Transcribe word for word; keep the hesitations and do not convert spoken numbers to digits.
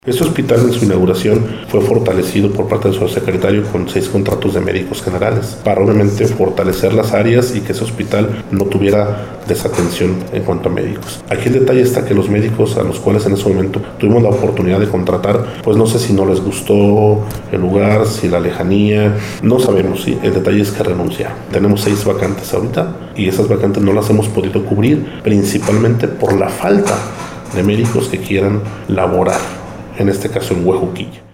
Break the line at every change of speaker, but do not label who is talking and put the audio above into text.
Este hospital en su inauguración fue fortalecido por parte de su secretario con seis contratos de médicos generales para obviamente fortalecer las áreas y que ese hospital no tuviera desatención en cuanto a médicos. Aquí el detalle está que los médicos a los cuales en ese momento tuvimos la oportunidad de contratar, pues no sé si no les gustó el lugar, si la lejanía, no sabemos, ¿sí? El detalle es que renunciaron. Tenemos seis vacantes ahorita y esas vacantes no las hemos podido cubrir principalmente por la falta de médicos que quieran laborar, en este caso en Huejuquilla.